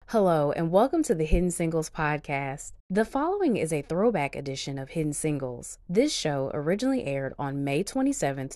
Hello, and welcome to the Hidden Singles podcast. The following is a throwback edition of Hidden Singles. This show originally aired on May 27th,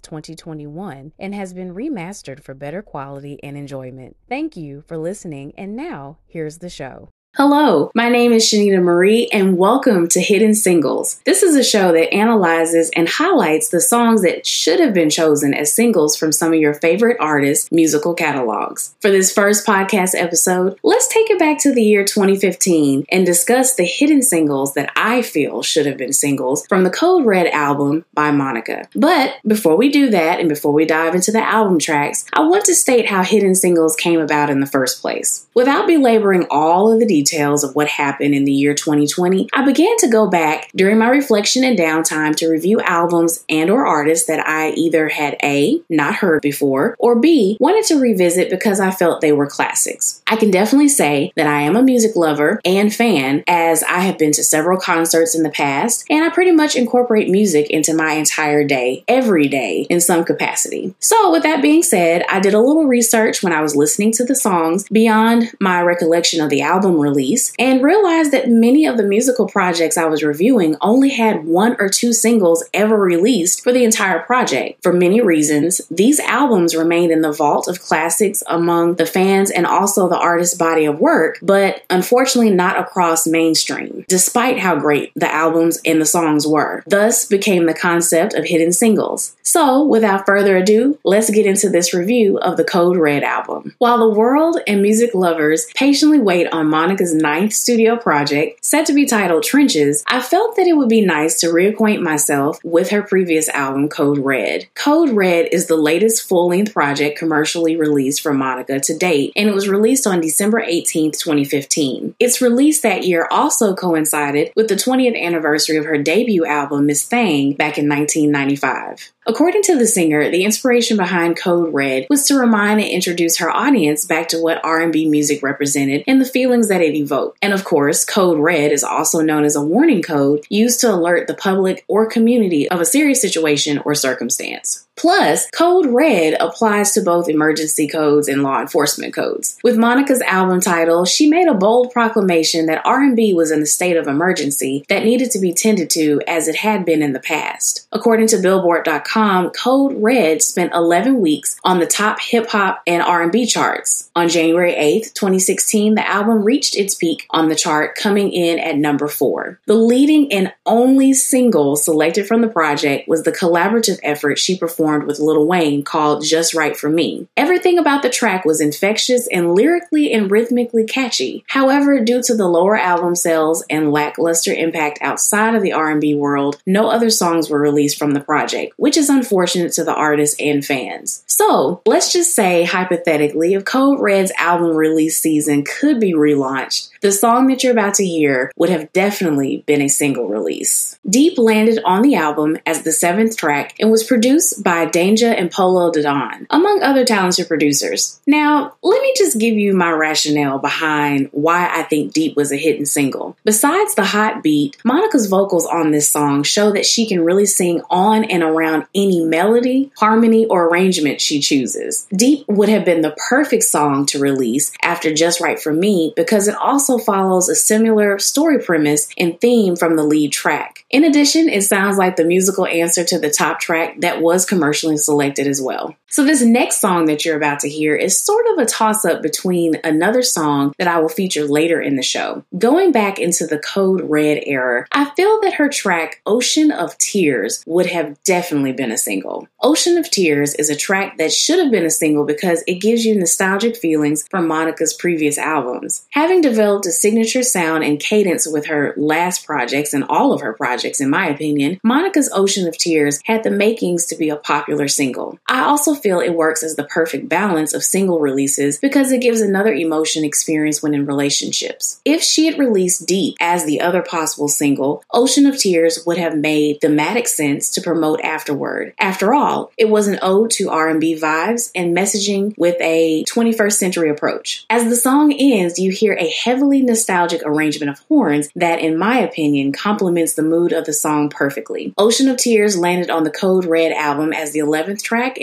2021, and has been remastered for better quality and enjoyment. Thank you for listening, and now, here's the show. Hello, my name is Shanita Marie, and welcome to Hidden Singles. This is a show that analyzes and highlights the songs that should have been chosen as singles from some of your favorite artists' musical catalogs. For this first podcast episode, let's take it back to the year 2015 and discuss the hidden singles that I feel should have been singles from the Code Red album by Monica. But before we do that, and before we dive into the album tracks, I want to state how hidden singles came about in the first place. Without belaboring all of the details of what happened in the year 2020, I began to go back during my reflection and downtime to review albums and or artists that I either had A, not heard before, or B, wanted to revisit because I felt they were classics. I can definitely say that I am a music lover and fan, as I have been to several concerts in the past, and I pretty much incorporate music into my entire day, every day, in some capacity. So with that being said, I did a little research when I was listening to the songs beyond my recollection of the album release and realized that many of the musical projects I was reviewing only had one or two singles ever released for the entire project. For many reasons, these albums remained in the vault of classics among the fans and also the artist's body of work, but unfortunately not across mainstream, despite how great the albums and the songs were. Thus became the concept of hidden singles. So, without further ado, let's get into this review of the Code Red album. While the world and music lovers patiently wait on Monica's 9th studio project, set to be titled Trenches, I felt that it would be nice to reacquaint myself with her previous album, Code Red. Code Red is the latest full-length project commercially released from Monica to date, and it was released on December 18th, 2015. Its release that year also coincided with the 20th anniversary of her debut album, Miss Thang, back in 1995. According to the singer, the inspiration behind Code Red was to remind and introduce her audience back to what R&B music represented and the feelings that it evoked. And of course, Code Red is also known as a warning code used to alert the public or community of a serious situation or circumstance. Plus, Code Red applies to both emergency codes and law enforcement codes. With Monica's album title, she made a bold proclamation that R&B was in a state of emergency that needed to be tended to as it had been in the past. According to Billboard.com, Code Red spent 11 weeks on the top hip-hop and R&B charts. On January 8th, 2016, the album reached its peak on the chart, coming in at number 4. The leading and only single selected from the project was the collaborative effort she performed with Lil Wayne called Just Right For Me. Everything about the track was infectious and lyrically and rhythmically catchy. However, due to the lower album sales and lackluster impact outside of the R&B world, no other songs were released from the project, which is unfortunate to the artist and fans. So, let's just say, hypothetically, if Code Red's album release season could be relaunched, the song that you're about to hear would have definitely been a single release. Deep landed on the album as the 7th track and was produced by Danja and Polo Dodon, among other talented producers. Now, let me just give you my rationale behind why I think Deep was a hidden single. Besides the hot beat, Monica's vocals on this song show that she can really sing on and around any melody, harmony, or arrangement she chooses. Deep would have been the perfect song to release after Just Right For Me because it also follows a similar story premise and theme from the lead track. In addition, it sounds like the musical answer to the top track that was commercially selected as well. So this next song that you're about to hear is sort of a toss-up between another song that I will feature later in the show. Going back into the Code Red era, I feel that her track Ocean of Tears would have definitely been a single. Ocean of Tears is a track that should have been a single because it gives you nostalgic feelings from Monica's previous albums. Having developed a signature sound and cadence with her last projects and all of her projects, in my opinion, Monica's Ocean of Tears had the makings to be a popular single. I also feel it works as the perfect balance of single releases because it gives another emotion experience when in relationships. If she had released Deep as the other possible single, Ocean of Tears would have made thematic sense to promote afterward. After all, it was an ode to R&B vibes and messaging with a 21st century approach. As the song ends, you hear a heavily nostalgic arrangement of horns that, in my opinion, complements the mood of the song perfectly. Ocean of Tears landed on the Code Red album as the 11th track and was produced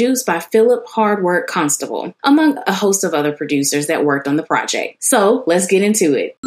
produced by Philip Hardwork Constable, among a host of other producers that worked on the project. So let's get into it.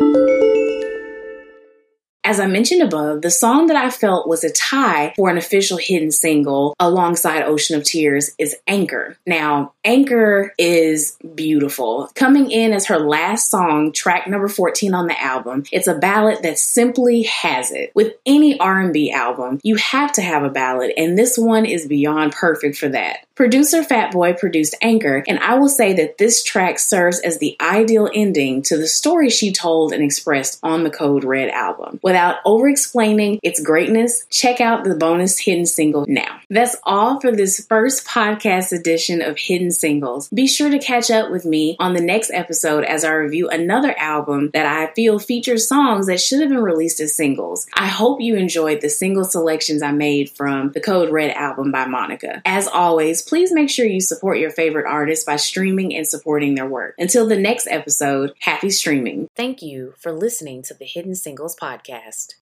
As I mentioned above, the song that I felt was a tie for an official hidden single alongside Ocean of Tears is Anchor. Now, Anchor is beautiful. Coming in as her last song, track number 14 on the album, it's a ballad that simply has it. With any R&B album, you have to have a ballad, and this one is beyond perfect for that. Producer Fatboy produced Anchor, and I will say that this track serves as the ideal ending to the story she told and expressed on the Code Red album. Without over-explaining its greatness, check out the bonus hidden single now. That's all for this first podcast edition of Hidden Singles. Be sure to catch up with me on the next episode as I review another album that I feel features songs that should have been released as singles. I hope you enjoyed the single selections I made from the Code Red album by Monica. As always, please make sure you support your favorite artists by streaming and supporting their work. Until the next episode, happy streaming. Thank you for listening to the Hidden Singles podcast.